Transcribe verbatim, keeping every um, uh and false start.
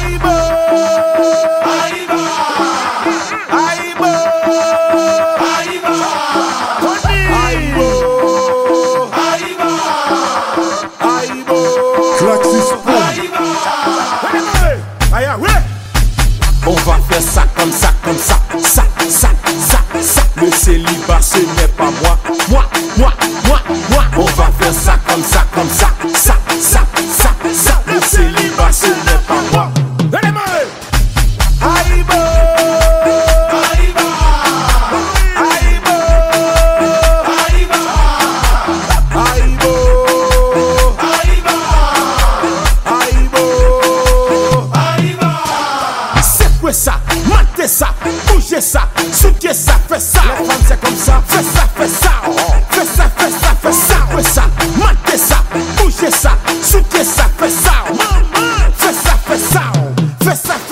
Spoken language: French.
Aïbo, Aïba, Aïbo, Aïba, Aïbo, Aïba, Aïbo, Klaxis on va faire ça comme ça, comme ça, ça, ça, ça, ça. Le célibat ce n'est pas moi, moi, moi, moi, moi. On va faire ça comme ça, comme ça, ça, ça, ça, ça. Le célibat ce n'est pas moi. Aïbo, Aïba, Aïbo, Aïba, Aïbo, Aïba, Aïbo, Aïba. C'est quoi ça? Matez ça, bougez ça, soutez ça, fais ça. Les femmes c'est comme ça, fais ça, fais ça, fais ça, fais ça, fais ça, fais ça. Matez ça, bougez ça, soutez ça, fais ça. Fais ça, fais ça, fais ça.